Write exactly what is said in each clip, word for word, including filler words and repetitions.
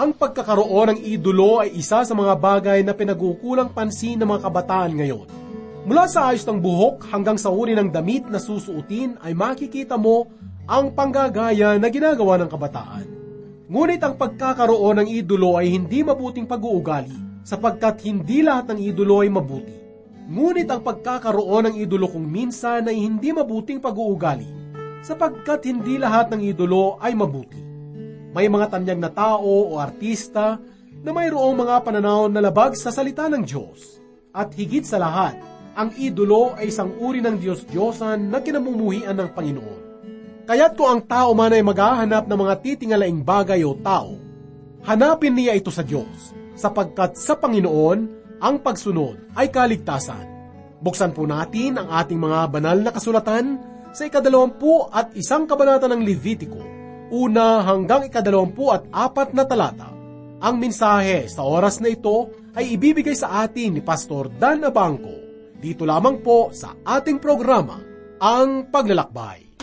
Ang pagkakaroon ng idolo ay isa sa mga bagay na pinagkukulang pansin ng mga kabataan ngayon. Mula sa ayos ng buhok hanggang sa uri ng damit na susuotin ay makikita mo ang panggagaya na ginagawa ng kabataan. Ngunit ang pagkakaroon ng idolo ay hindi mabuting pag-uugali, sapagkat hindi lahat ng idolo ay mabuti. Ngunit ang pagkakaroon ng idolo kung minsan ay hindi mabuting pag-uugali, sapagkat hindi lahat ng idolo ay mabuti. May mga tanyag na tao o artista na mayroong mga pananaw na labag sa salita ng Diyos. At higit sa lahat, ang idolo ay isang uri ng Diyos-Diyosan na kinamumuhian ng Panginoon. Kaya't kung ang tao man ay maghahanap ng mga titingalaing bagay o tao, hanapin niya ito sa Diyos, sapagkat sa Panginoon, ang pagsunod ay kaligtasan. Buksan po natin ang ating mga banal na kasulatan sa ikadalawampu at isang kabanata ng Levitiko, una hanggang ikadalawampu at apat na talata. Ang mensahe sa oras na ito ay ibibigay sa atin ni Pastor Dan Abangco, dito lamang po sa ating programa, Ang Paglalakbay.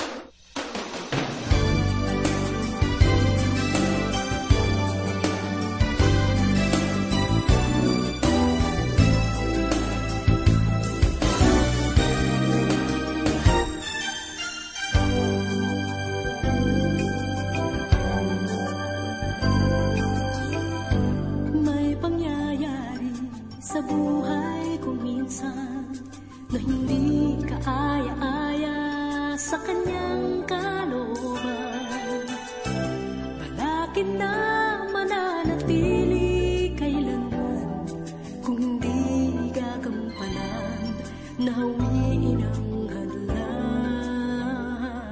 May pangyayari sa buhay ko minsan na hindi kaaya-aya sa kanyang kalooban. Balakin na mananatili kailanman kung hindi gagampanan na hawiin ang hadlang.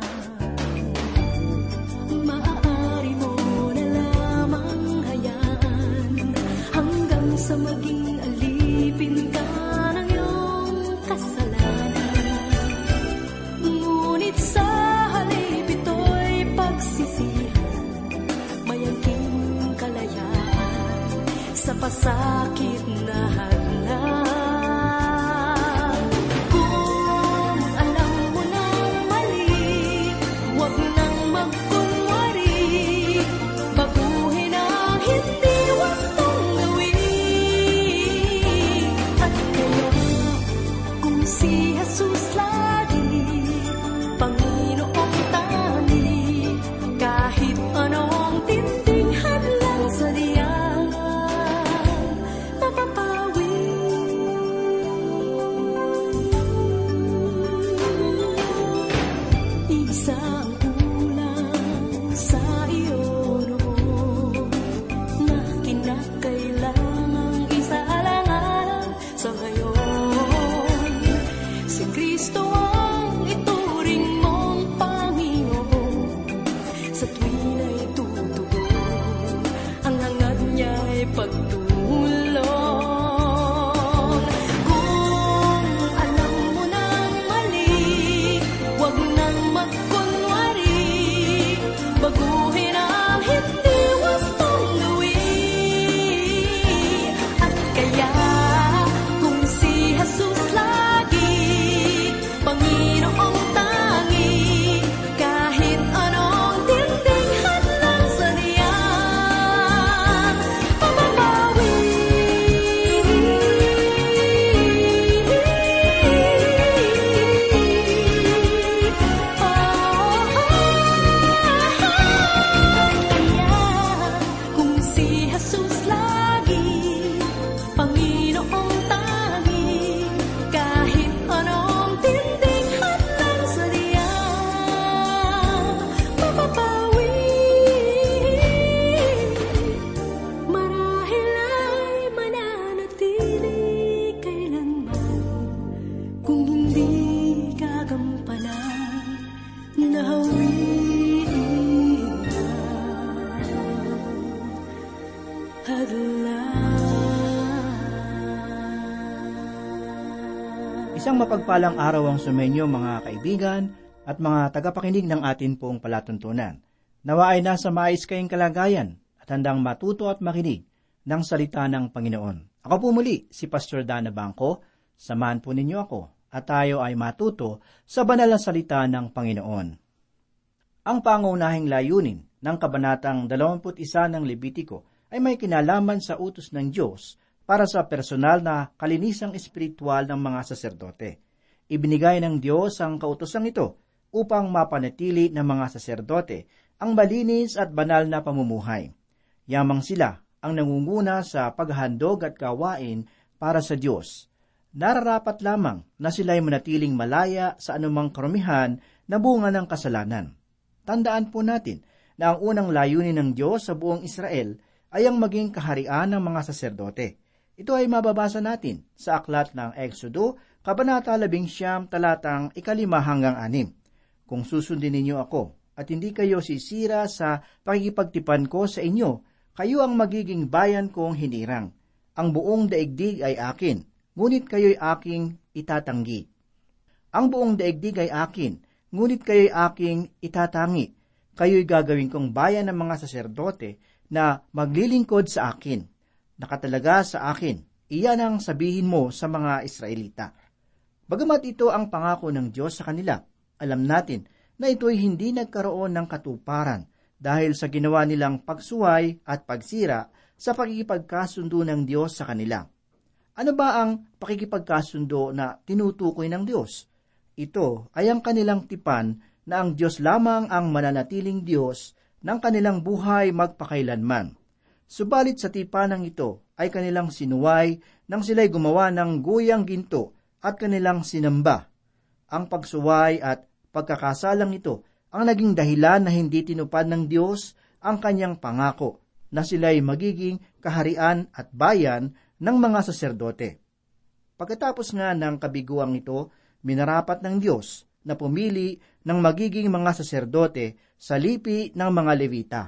Maaari mo na lamang hayaan hanggang sa maging alipin ka ng iyong kasalanan. Ngunit sa halip ito'y pagsisihan, mayaging kalayaan sa pasakit na hadlang. Kung alam mo nang mali, huwag nang magkunwari, baguhin ang hindi wastong gawin. At kaya kung si Jesus lagi, Panginoong tangi, kahit anong tinding hadlang sa diyan, mapapawi. Isang kulang sa iyo noon na kinakailangang isaalang sa ngayon. Si Kristo ang ituring mong Panginoon. Sa tuwin ay tutugon, ang hangad niya'y pagtulong. Kung alam mo nang mali, huwag nang magkunwari, baguhin ang hindi wastong gawin. At kaya kung si Jesus lagi, Panginoong tangi, kahit anong tinding hadlang sa diyan, mapapawi. Kaya kung si Jesus lagi, Panginoong tangi, kahit anong tinding hadlang sa diyan, mapapawi. Marahil ay mananatili kailanman kung hindi gagampanan na hawiin ang hadlang. Isang mapagpalang araw ang sumenyo mga kaibigan at mga tagapakinig ng atin pong palatuntunan. Nawa ay nasa maayos kayong kalagayan at handang matuto at makinig ng salita ng Panginoon. Ako po muli, si Pastor Dan Abangco. Samahan po ninyo ako at tayo ay matuto sa banal na salita ng Panginoon. Ang pangunahing layunin ng kabanatang dalawampu't isa ng Levitiko ay may kinalaman sa utos ng Diyos para sa personal na kalinisang espiritual ng mga saserdote. Ibinigay ng Diyos ang kautosang ito upang mapanatili ng mga saserdote ang malinis at banal na pamumuhay. Yamang sila ang nangunguna sa paghahandog at gawain para sa Diyos. Nararapat lamang na sila'y manatiling malaya sa anumang karumihan na bunga ng kasalanan. Tandaan po natin na ang unang layunin ng Diyos sa buong Israel ay ang maging kaharian ng mga saserdote. Ito ay mababasa natin sa aklat ng Exodo, Kabanata labing siyam, talatang ikalima hanggang anim. Kung susundin ninyo ako at hindi kayo sisira sa pakikipagtipan ko sa inyo, kayo ang magiging bayan kong hinirang. Ang buong daigdig ay akin, ngunit kayo'y aking itatanggi. Ang buong daigdig ay akin, ngunit kayo'y aking itatangi. Kayo'y gagawin kong bayan ng mga saserdote na maglilingkod sa akin. Nakatalaga sa akin, iyan ang sabihin mo sa mga Israelita. Bagamat ito ang pangako ng Diyos sa kanila, alam natin na ito'y hindi nagkaroon ng katuparan dahil sa ginawa nilang pagsuway at pagsira sa pakikipagkasundo ng Diyos sa kanila. Ano ba ang pakikipagkasundo na tinutukoy ng Diyos? Ito ay ang kanilang tipan na ang Diyos lamang ang mananatiling Diyos ng kanilang buhay magpakailanman. Subalit sa tipanang ito ay kanilang sinuway nang sila'y gumawa ng guyang ginto at kanilang sinamba. Ang pagsuway at pagkakasalang ito ang naging dahilan na hindi tinupad ng Diyos ang kanyang pangako na sila'y magiging kaharian at bayan ng mga saserdote. Pagkatapos nga ng kabiguang ito, minarapat ng Diyos na pumili ng magiging mga saserdote sa lipi ng mga Levita.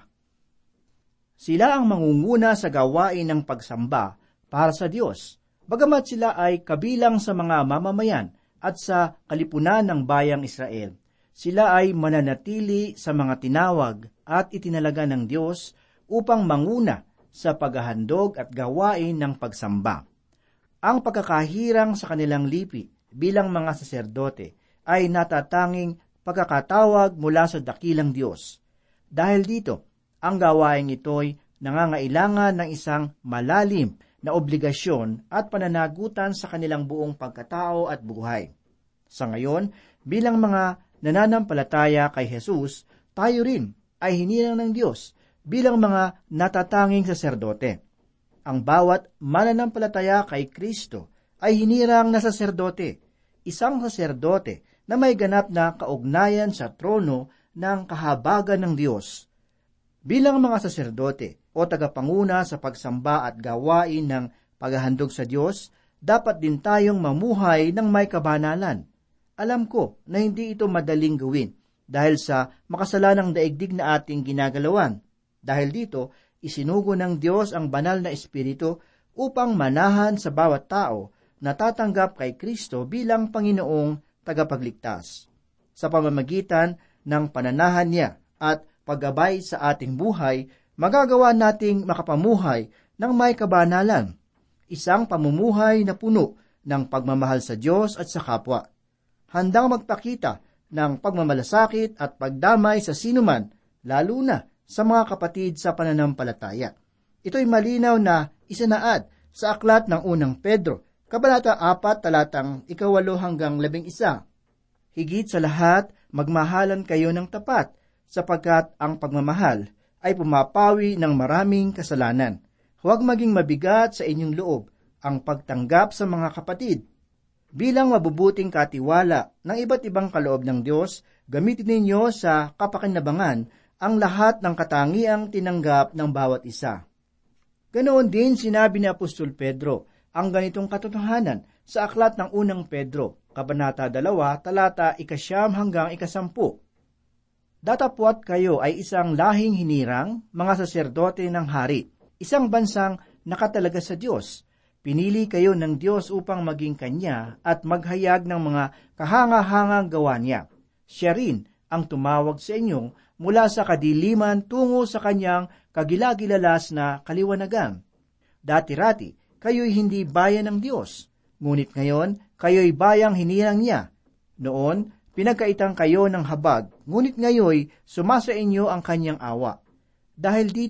Sila ang mangunguna sa gawain ng pagsamba para sa Diyos, bagamat sila ay kabilang sa mga mamamayan at sa kalipunan ng bayang Israel. Sila ay mananatili sa mga tinawag at itinalaga ng Diyos upang manguna sa paghahandog at gawain ng pagsamba. Ang pagkakahirang sa kanilang lipi bilang mga saserdote ay natatanging pagkakatawag mula sa dakilang Diyos. Dahil dito, ang gawain ito'y nangangailangan ng isang malalim na obligasyon at pananagutan sa kanilang buong pagkatao at buhay. Sa ngayon, bilang mga nananampalataya kay Jesus, tayo rin ay hinirang ng Diyos bilang mga natatanging saserdote. Ang bawat mananampalataya kay Kristo ay hinirang na saserdote, isang saserdote na may ganap na kaugnayan sa trono ng kahabagan ng Diyos. Bilang mga saserdote o tagapanguna sa pagsamba at gawain ng paghahandog sa Diyos, dapat din tayong mamuhay ng may kabanalan. Alam ko na hindi ito madaling gawin dahil sa makasalanang daigdig na ating ginagalawan. Dahil dito, isinugo ng Diyos ang banal na Espiritu upang manahan sa bawat tao na tatanggap kay Kristo bilang Panginoong tagapagligtas. Sa pamamagitan ng pananahan niya at paggabay sa ating buhay, magagawa nating makapamuhay ng may kabanalan, isang pamumuhay na puno ng pagmamahal sa Diyos at sa kapwa. Handang magpakita ng pagmamalasakit at pagdamay sa sinuman, lalo na sa mga kapatid sa pananampalataya. Ito'y malinaw na isanaad sa aklat ng unang Pedro, Kabanata apat, talatang ikawalo hanggang labing isa. Higit sa lahat, magmahalan kayo ng tapat, sapagkat ang pagmamahal ay pumapawi ng maraming kasalanan. Huwag maging mabigat sa inyong loob ang pagtanggap sa mga kapatid. Bilang mabubuting katiwala ng iba't ibang kaloob ng Diyos, gamitin ninyo sa kapakinabangan ang lahat ng katangiang tinanggap ng bawat isa. Ganoon din sinabi ni Apostol Pedro ang ganitong katotohanan sa aklat ng unang Pedro, Kabanata dalawa, talata ikasyam hanggang ikasampu. Datapwat kayo ay isang lahing hinirang, mga saserdote ng hari, isang bansang nakatalaga sa Diyos. Pinili kayo ng Diyos upang maging Kanya at maghayag ng mga kahanga-hangang gawa niya. Siya rin ang tumawag sa inyo mula sa kadiliman tungo sa Kanyang kagilagilalas na kaliwanagan. Dati-rati, kayo'y hindi bayan ng Diyos, ngunit ngayon, kayo'y bayang hinirang niya. Noon, pinagkaitang kayo ng habag, ngunit ngayoy sumasa inyo ang kanyang awa. Dahil dito,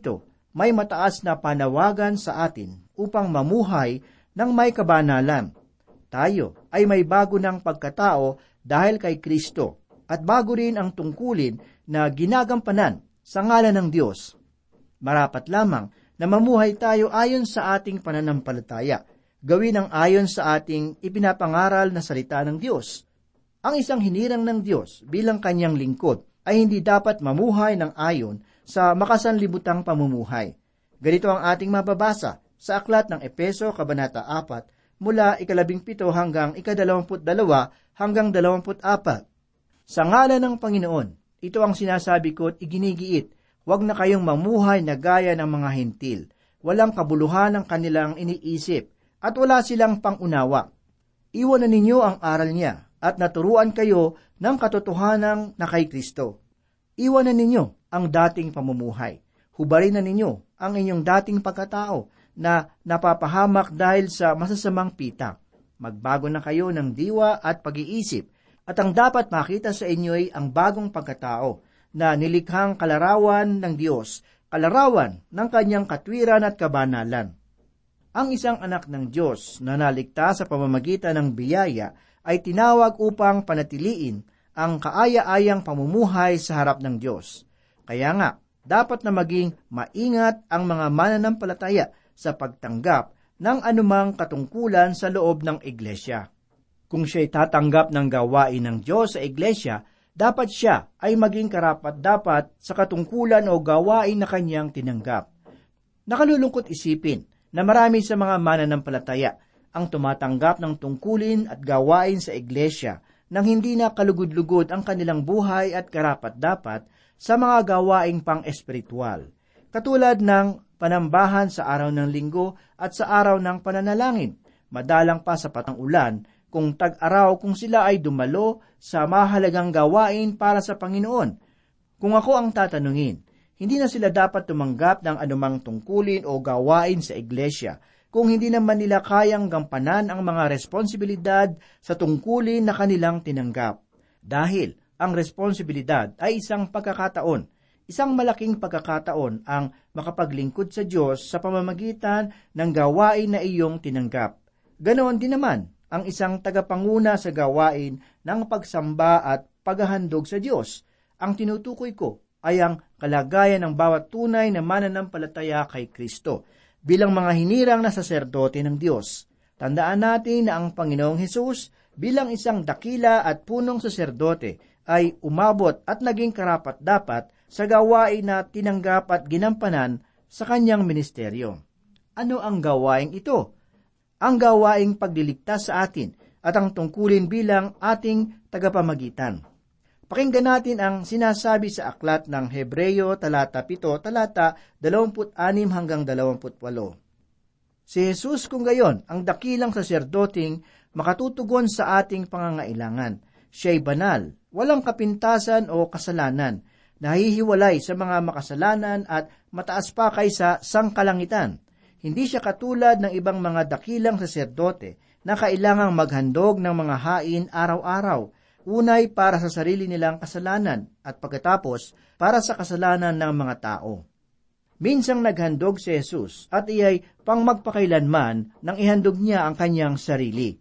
may mataas na panawagan sa atin upang mamuhay ng may kabanalan. Tayo ay may bago ng pagkatao dahil kay Kristo, at bago rin ang tungkulin na ginagampanan sa ngalan ng Diyos. Marapat lamang na mamuhay tayo ayon sa ating pananampalataya, gawin ang ayon sa ating ipinapangaral na salita ng Diyos. Ang isang hinirang ng Diyos bilang kanyang lingkod ay hindi dapat mamuhay ng ayon sa makasanlibutang pamumuhay. Ganito ang ating mababasa sa aklat ng Efeso, Kabanata apat, mula ikalabing pito hanggang ikadalawamput dalawa hanggang dalawamput apat. Sa ngalan ng Panginoon, ito ang sinasabi ko at iginigiit, huwag na kayong mamuhay na gaya ng mga hintil, walang kabuluhan ang kanilang iniisip, at wala silang pangunawa. Iwanan ninyo ang aral niya, at naturuan kayo ng katotohanan na kay Kristo. Iwanan ninyo ang dating pamumuhay. Hubarin na ninyo ang inyong dating pagkatao na napapahamak dahil sa masasamang pitak. Magbago na kayo ng diwa at pag-iisip, at ang dapat makita sa inyo ay ang bagong pagkatao na nilikhang kalarawan ng Diyos, kalarawan ng kanyang katwiran at kabanalan. Ang isang anak ng Diyos na naligtas sa pamamagitan ng biyaya ay tinawag upang panatiliin ang kaaya-ayang pamumuhay sa harap ng Diyos. Kaya nga, dapat na maging maingat ang mga mananampalataya sa pagtanggap ng anumang katungkulan sa loob ng iglesia. Kung siya'y tatanggap ng gawain ng Diyos sa iglesia, dapat siya ay maging karapat-dapat sa katungkulan o gawain na kanyang tinanggap. Nakalulungkot isipin na marami sa mga mananampalataya ang tumatanggap ng tungkulin at gawain sa iglesia nang hindi na kalugod-lugod ang kanilang buhay at karapat-dapat sa mga gawaing pang-espiritual, katulad ng panambahan sa araw ng linggo at sa araw ng pananalangin, madalang pa sa patang ulan, kung tag-araw kung sila ay dumalo sa mahalagang gawain para sa Panginoon. Kung ako ang tatanungin, hindi na sila dapat tumanggap ng anumang tungkulin o gawain sa iglesia kung hindi naman nila kayang gampanan ang mga responsibilidad sa tungkulin na kanilang tinanggap. Dahil ang responsibilidad ay isang pagkakataon, isang malaking pagkakataon ang makapaglingkod sa Diyos sa pamamagitan ng gawain na iyong tinanggap. Ganoon din naman ang isang tagapanguna sa gawain ng pagsamba at paghahandog sa Diyos. Ang tinutukoy ko ay ang kalagayan ng bawat tunay na mananampalataya kay Kristo bilang mga hinirang na saserdote ng Diyos. Tandaan natin na ang Panginoong Hesus bilang isang dakila at punong saserdote ay umabot at naging karapat-dapat sa gawain na tinanggap at ginampanan sa kanyang ministeryo. Ano ang gawain ito? Ang gawaing pagliligtas sa atin at ang tungkulin bilang ating tagapamagitan. Pakinggan natin ang sinasabi sa aklat ng Hebreo talata pito, talata dalawamput anim hanggang dalawamput walo. Si Jesus kung gayon ang dakilang saserdoting makatutugon sa ating pangangailangan. Siya'y banal, walang kapintasan o kasalanan, nahihiwalay sa mga makasalanan at mataas pa kaysa sangkalangitan. Hindi siya katulad ng ibang mga dakilang saserdote na kailangang maghandog ng mga hain araw-araw, unay para sa sarili nilang kasalanan at pagkatapos para sa kasalanan ng mga tao. Minsang naghandog si Jesus at iyay pang magpakailanman nang ihandog niya ang kanyang sarili.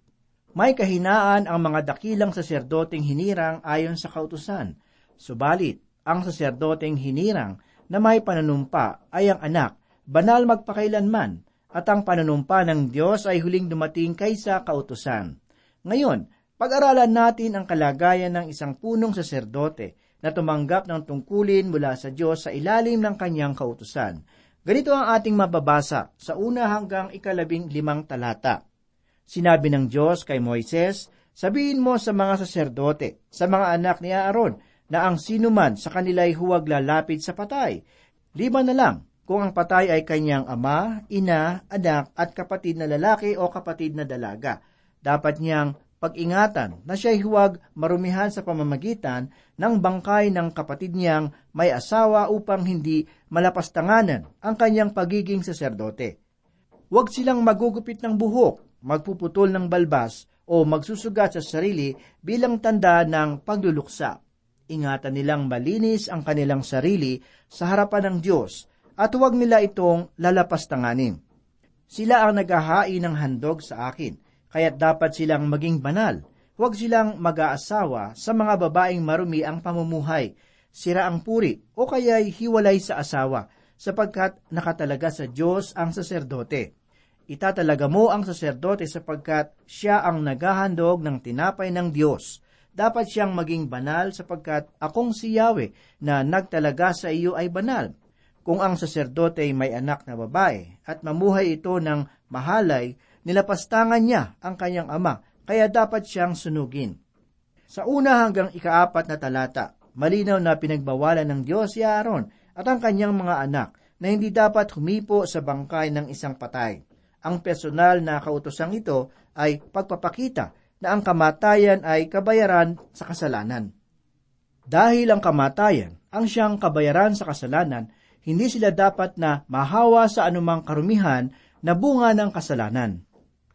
May kahinaan ang mga dakilang saserdoteng hinirang ayon sa kautusan, subalit ang saserdoteng hinirang na may pananumpa ay ang anak, banal magpakailanman, at ang pananumpa ng Diyos ay huling dumating kaysa kautusan. Ngayon, pag-aralan natin ang kalagayan ng isang punong saserdote na tumanggap ng tungkulin mula sa Diyos sa ilalim ng kanyang kautusan. Ganito ang ating mababasa sa una hanggang ikalabing limang talata. Sinabi ng Diyos kay Moises, sabihin mo sa mga saserdote, sa mga anak ni Aaron, na ang sinuman sa kanila'y huwag lalapit sa patay. Liban na lang kung ang patay ay kanyang ama, ina, anak at kapatid na lalaki o kapatid na dalaga. Dapat niyang pag-ingatan na siya'y huwag marumihan sa pamamagitan ng bangkay ng kapatid niyang may asawa upang hindi malapastanganan ang kanyang pagiging saserdote. Huwag silang magugupit ng buhok, magpuputol ng balbas o magsusugat sa sarili bilang tanda ng pagluluksa. Ingatan nilang malinis ang kanilang sarili sa harapan ng Diyos at huwag nila itong lalapastanganin. Sila ang naghahain ng handog sa akin, kaya't dapat silang maging banal. Huwag silang mag-aasawa sa mga babaeng marumi ang pamumuhay, sira ang puri, o kaya'y hiwalay sa asawa, sapagkat nakatalaga sa Diyos ang saserdote. Itatalaga mo ang saserdote sapagkat siya ang naghahandog ng tinapay ng Diyos. Dapat siyang maging banal sapagkat akong si Yahweh na nagtalaga sa iyo ay banal. Kung ang saserdote ay may anak na babae at mamuhay ito ng mahalay, nilapastangan niya ang kanyang ama, kaya dapat siyang sunugin. Sa una hanggang ikaapat na talata, malinaw na pinagbawalan ng Diyos si Aaron at ang kanyang mga anak na hindi dapat humipo sa bangkay ng isang patay. Ang personal na kautosang ito ay pagpapakita na ang kamatayan ay kabayaran sa kasalanan. Dahil ang kamatayan ang siyang kabayaran sa kasalanan, hindi sila dapat na mahawa sa anumang karumihan na bunga ng kasalanan.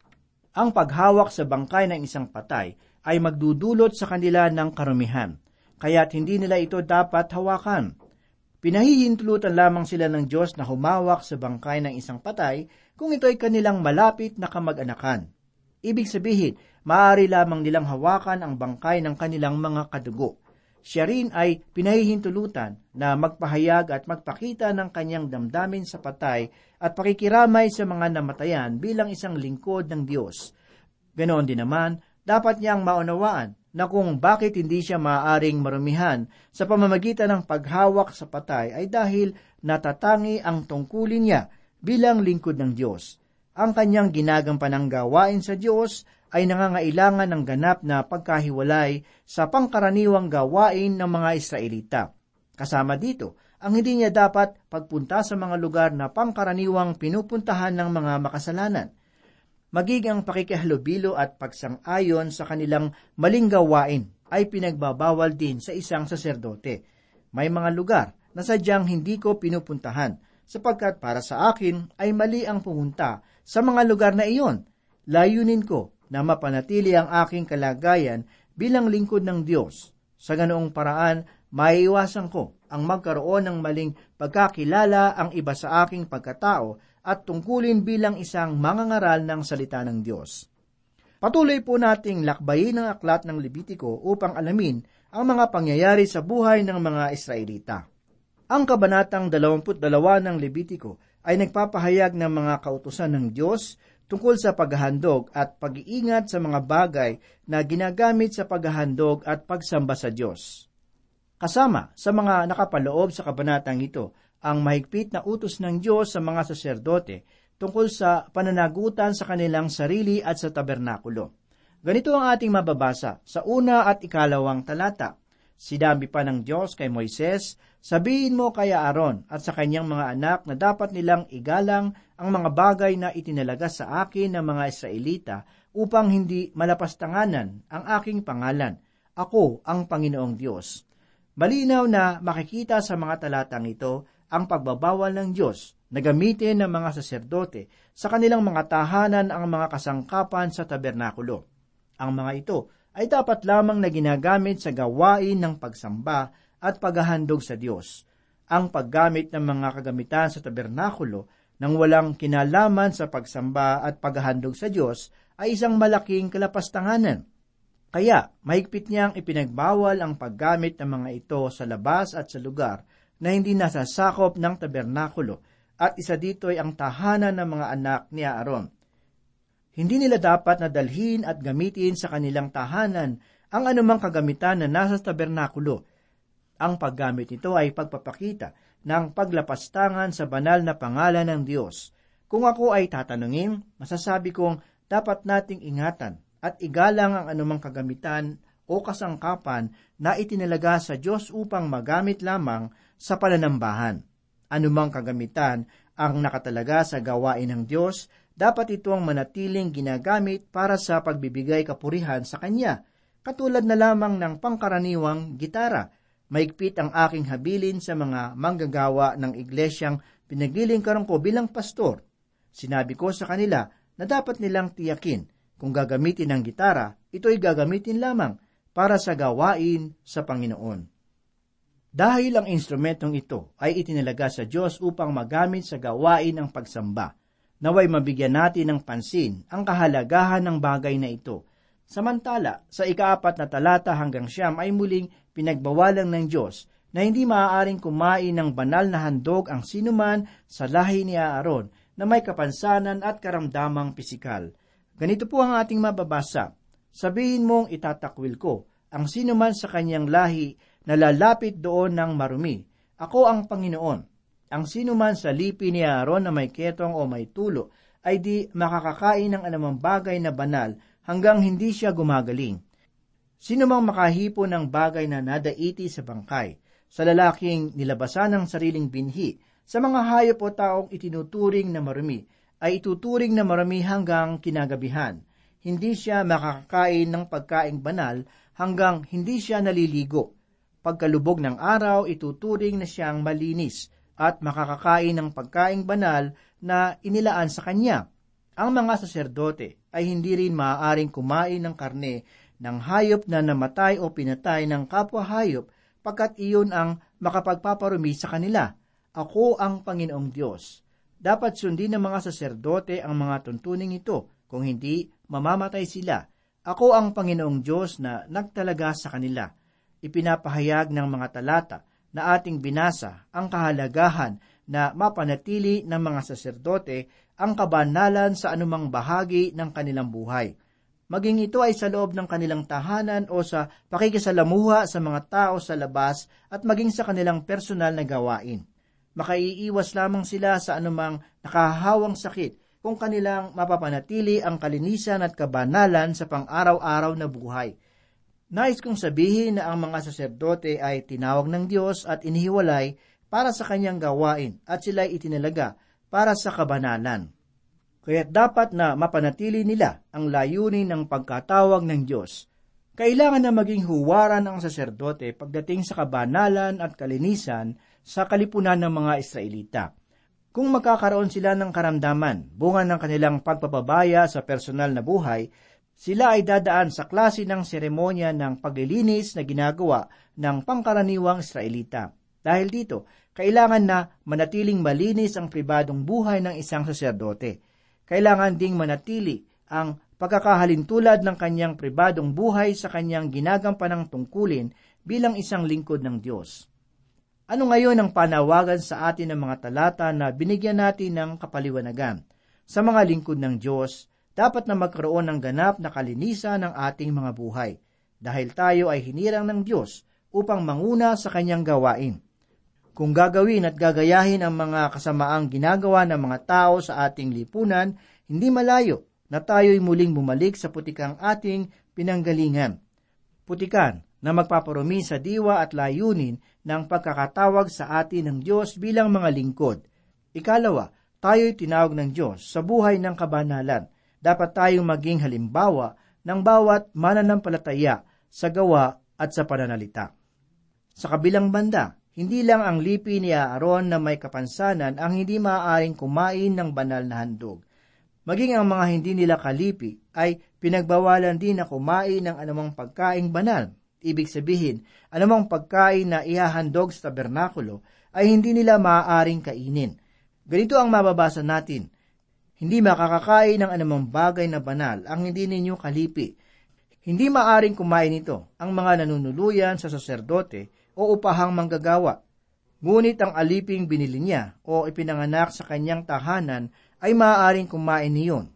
Ang paghawak sa bangkay ng isang patay ay magdudulot sa kanila ng karumihan, kaya't hindi nila ito dapat hawakan. Pinahihintulutan lamang sila ng Diyos na humawak sa bangkay ng isang patay kung ito ay kanilang malapit na kamag-anakan. Ibig sabihin, maaari lamang nilang hawakan ang bangkay ng kanilang mga kadugo. Siya rin ay pinahihintulutan na magpahayag at magpakita ng kanyang damdamin sa patay at pakikiramay sa mga namatayan bilang isang lingkod ng Diyos. Ganoon din naman, dapat niyang maunawaan na kung bakit hindi siya maaaring marumihan sa pamamagitan ng paghawak sa patay ay dahil natatangi ang tungkulin niya bilang lingkod ng Diyos. Ang kanyang ginagampanang gawain sa Diyos ay nangangailangan ng ganap na pagkahiwalay sa pangkaraniwang gawain ng mga Israelita. Kasama dito, ang hindi niya dapat pagpunta sa mga lugar na pangkaraniwang pinupuntahan ng mga makasalanan. Magiging pakikihalubilo at pagsang-ayon sa kanilang maling gawain ay pinagbabawal din sa isang saserdote. May mga lugar na sadyang hindi ko pinupuntahan, sapagkat para sa akin ay mali ang pumunta sa mga lugar na iyon. Layunin ko na mapanatili ang aking kalagayan bilang lingkod ng Diyos. Sa ganoong paraan, maiiwasan ko ang magkaroon ng maling pagkakilala ang iba sa aking pagkatao at tungkulin bilang isang mangangaral ng salita ng Diyos. Patuloy po nating lakbayin ang aklat ng Levitiko upang alamin ang mga pangyayari sa buhay ng mga Israelita. Ang kabanatang dalawampu't dalawa ng Levitiko ay nagpapahayag ng mga kautusan ng Diyos tungkol sa paghahandog at pag-iingat sa mga bagay na ginagamit sa paghahandog at pagsamba sa Diyos. Kasama sa mga nakapaloob sa kabanatang ito ang mahigpit na utos ng Diyos sa mga saserdote tungkol sa pananagutan sa kanilang sarili at sa tabernakulo. Ganito ang ating mababasa sa una at ikalawang talata. Sinabi pa ng Diyos kay Moises, sabihin mo kay Aaron at sa kanyang mga anak na dapat nilang igalang ang mga bagay na itinalaga sa akin ng mga Israelita upang hindi malapastanganan ang aking pangalan. Ako ang Panginoong Diyos. Malinaw na makikita sa mga talatang ito ang pagbabawal ng Diyos na gamitin ng mga saserdote sa kanilang mga tahanan ang mga kasangkapan sa tabernakulo. Ang mga ito ay dapat lamang na ginagamit sa gawain ng pagsamba at paghahandog sa Diyos. Ang paggamit ng mga kagamitan sa tabernakulo nang walang kinalaman sa pagsamba at paghahandog sa Diyos ay isang malaking kalapastanganan. Kaya, mahigpit niyang ipinagbawal ang paggamit ng mga ito sa labas at sa lugar na hindi nasasakop ng tabernakulo, at isa dito ay ang tahanan ng mga anak ni Aaron. Hindi nila dapat na dalhin at gamitin sa kanilang tahanan ang anumang kagamitan na nasa tabernakulo. Ang paggamit nito ay pagpapakita ng paglapastangan sa banal na pangalan ng Diyos. Kung ako ay tatanungin, masasabi kong dapat nating ingatan at igalang ang anumang kagamitan o kasangkapan na itinalaga sa Diyos upang magamit lamang sa pananambahan. Anumang kagamitan ang nakatalaga sa gawain ng Diyos, dapat itong manatiling ginagamit para sa pagbibigay kapurihan sa Kanya, katulad na lamang ng pangkaraniwang gitara. Maigpit ang aking habilin sa mga manggagawa ng iglesyang pinaglilingkaran ko bilang pastor. Sinabi ko sa kanila na dapat nilang tiyakin kung gagamitin ng gitara, ito'y gagamitin lamang para sa gawain sa Panginoon. Dahil ang instrumentong ito ay itinalaga sa Diyos upang magamit sa gawain ng pagsamba, naway mabigyan natin ng pansin ang kahalagahan ng bagay na ito. Samantala, sa ikaapat na talata hanggang siyam ay muling pinagbawalan ng Diyos na hindi maaaring kumain ng banal na handog ang sinuman sa lahi ni Aaron na may kapansanan at karamdamang pisikal. Ganito po ang ating mababasa, sabihin mong itatakwil ko ang sinuman sa kanyang lahi na lalapit doon ng marumi. Ako ang Panginoon. Ang sinuman sa lipi ni Aaron na may ketong o may tulo ay di makakakain ng anumang bagay na banal hanggang hindi siya gumagaling. Sino mang makahipo ng bagay na nadaiti sa bangkay, sa lalaking nilabasan ng sariling binhi, sa mga hayop o taong itinuturing na marumi, ay ituturing na marumi hanggang kinagabihan. Hindi siya makakakain ng pagkaing banal hanggang hindi siya naliligo. Pagkalubog ng araw, ituturing na siyang malinis at makakakain ng pagkaing banal na inilaan sa kanya. Ang mga saserdote ay hindi rin maaaring kumain ng karne ng hayop na namatay o pinatay ng kapwa hayop pagkat iyon ang makapagpaparumi sa kanila. Ako ang Panginoong Diyos. Dapat sundin ng mga saserdote ang mga tuntuning ito, kung hindi, mamamatay sila. Ako ang Panginoong Diyos na nagtalaga sa kanila. Ipinapahayag ng mga talata na ating binasa ang kahalagahan na mapanatili ng mga saserdote ang kabanalan sa anumang bahagi ng kanilang buhay. Maging ito ay sa loob ng kanilang tahanan o sa pakikisalamuha sa mga tao sa labas at maging sa kanilang personal na gawain. Makaiiwas lamang sila sa anumang nakahawang sakit kung kanilang mapapanatili ang kalinisan at kabanalan sa pang-araw-araw na buhay. Nais kong sabihin na ang mga saserdote ay tinawag ng Diyos at inihiwalay para sa kanyang gawain at sila'y itinalaga para sa kabanalan. Kaya't dapat na mapanatili nila ang layunin ng pagkatawag ng Diyos. Kailangan na maging huwaran ang saserdote pagdating sa kabanalan at kalinisan sa kalipunan ng mga Israelita. Kung magkakaroon sila ng karamdaman, bunga ng kanilang pagpapabaya sa personal na buhay, sila ay dadaan sa klase ng seremonya ng paglilinis na ginagawa ng pangkaraniwang Israelita. Dahil dito, kailangan na manatiling malinis ang pribadong buhay ng isang saserdote. Kailangan ding manatili ang pagkakahalintulad ng kanyang pribadong buhay sa kanyang ginagampanang tungkulin bilang isang lingkod ng Diyos. Ano ngayon ang panawagan sa atin ng mga talata na binigyan natin ng kapaliwanagan? Sa mga lingkod ng Diyos, dapat na magkaroon ng ganap na kalinisan ng ating mga buhay, dahil tayo ay hinirang ng Diyos upang manguna sa kanyang gawain. Kung gagawin at gagayahin ang mga kasamaang ginagawa ng mga tao sa ating lipunan, hindi malayo na tayo'y muling bumalik sa putikang ating pinanggalingan. Putikan na magpaparumi sa diwa at layunin ng pagkakatawag sa atin ng Diyos bilang mga lingkod. Ikalawa, tayo'y tinawag ng Diyos sa buhay ng kabanalan. Dapat tayong maging halimbawa ng bawat mananampalataya sa gawa at sa pananalita. Sa kabilang banda, hindi lang ang lipi ni Aaron na may kapansanan ang hindi maaaring kumain ng banal na handog. Maging ang mga hindi nila kalipi ay pinagbawalan din na kumain ng anumang pagkaing banal. Ibig sabihin, anumang pagkain na ihahandog sa tabernakulo ay hindi nila maaaring kainin. Ganito ang mababasa natin, hindi makakakain ng anumang bagay na banal ang hindi ninyo kalipi. Hindi maaaring kumain ito ang mga nanunuluyan sa saserdote o upahang manggagawa. Ngunit ang aliping binili niya o ipinanganak sa kanyang tahanan ay maaaring kumain niyon.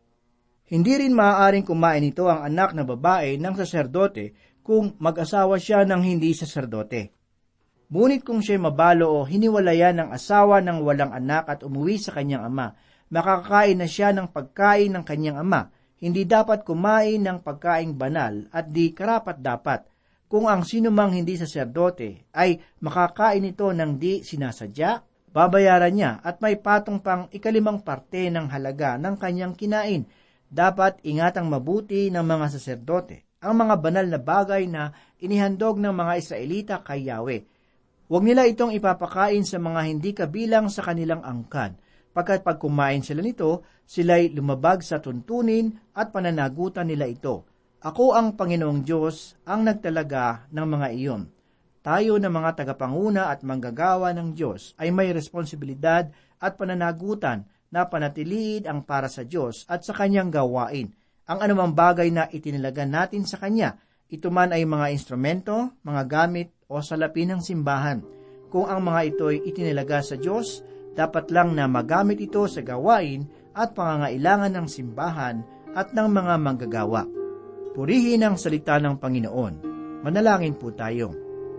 Hindi rin maaaring kumain ito ang anak na babae ng saserdote kung mag-asawa siya ng hindi saserdote. Ngunit kung siya'y mabalo o hiniwalayan ng asawa ng walang anak at umuwi sa kanyang ama, makakakain na siya ng pagkain ng kanyang ama. Hindi dapat kumain ng pagkaing banal at di karapat-dapat. Kung ang sinumang hindi saserdote ay makakain ito ng di sinasadya, babayaran niya at may patong pang ikalimang parte ng halaga ng kanyang kinain. Dapat ingatang mabuti ng mga saserdote ang mga banal na bagay na inihandog ng mga Israelita kay Yahweh. Huwag nila itong ipapakain sa mga hindi kabilang sa kanilang angkan, pagkat pag kumain sila nito, sila'y lumabag sa tuntunin at pananagutan nila ito. Ako ang Panginoong Diyos ang nagtalaga ng mga iyon. tayo na mga tagapanguna at manggagawa ng Diyos ay may responsibilidad at pananagutan na panatiliin ang para sa Diyos at sa Kanyang gawain. Ang anumang bagay na itinalaga natin sa Kanya, ito man ay mga instrumento, mga gamit o salapi ng simbahan. Kung ang mga ito ay itinalaga sa Diyos, dapat lang na magamit ito sa gawain at pangangailangan ng simbahan at ng mga manggagawa. Purihin ang salita ng Panginoon. Manalangin po tayo.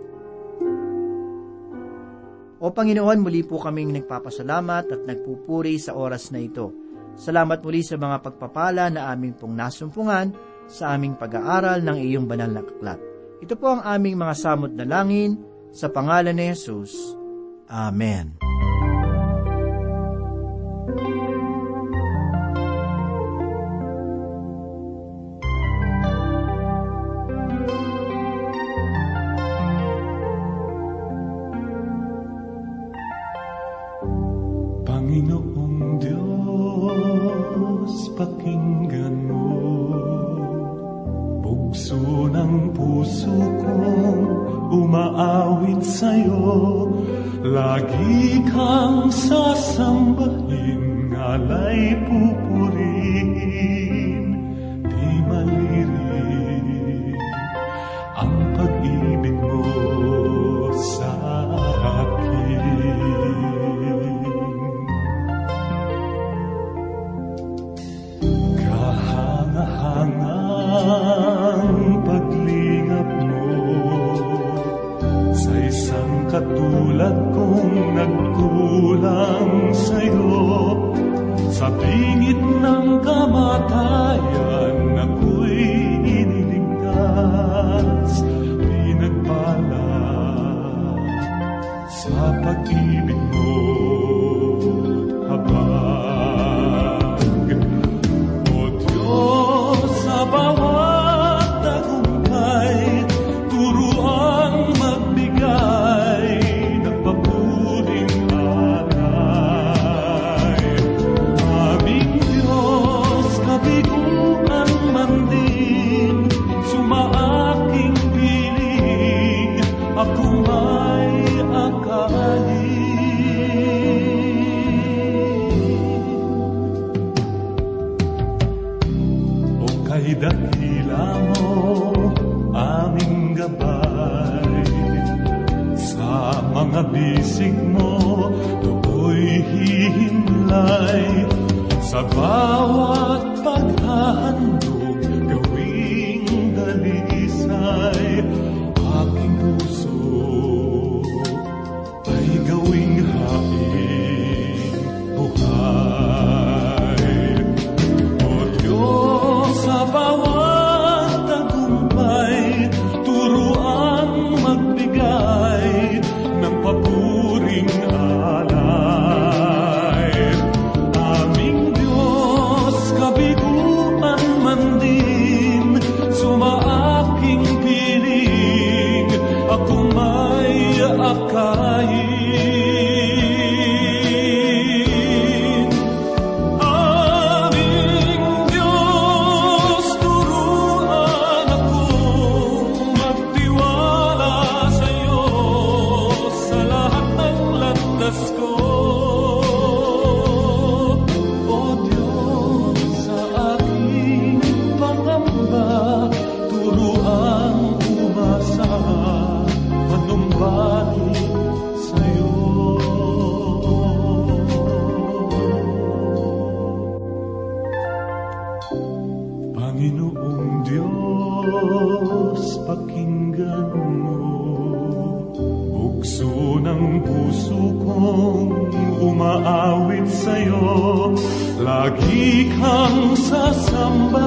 O Panginoon, muli po kaming nagpapasalamat at nagpupuri sa oras na ito. Salamat muli sa mga pagpapala na aming pong nasumpungan sa aming pag-aaral ng iyong banal na aklat. Ito po ang aming mga samot na langin sa pangalan ni Jesus. Amen. Panginoong Diyos, pakinggan mo, bugso ng puso kong umaawit sa'yo, lagi kang sasambahin, alay pupurihin, di maliri ang pag-ibig mo sa akin. Kahangahangang paglingap mo sa isang katulad kong nagkulang sa'yo, sa bingit ng kamatayan ako'y iniligtas, pinagpala sa pag-ibig mo habang. O Diyos, sa bawat tagumpay, turuan magbigay ng papuring alay. Aming Diyos, kabiguan man din, sumaaking piling, ako may akali. O kay dakila mo, aming gabay, sa mga bisig mo, tukoy hihimlay, sa bawat paghahandog, gawing dalisay, aking puso ay gawing haing buhay. O Diyos, sa bawat tagumpay, turuan magbigay ng papuring alay. Aming Diyos, kabiguan man din, sumaaking piling, ako may akayin. Aming Diyos, turuan akong magtiwala sa'yo sa lahat ng landas ko. O Diyos, sa aking pangamba, turuan umasa, manumbalik sa'yo. Panginoong Diyos, pakinggan mo, bugso ng puso kong umaawit sa'yo, lagi kang sasamba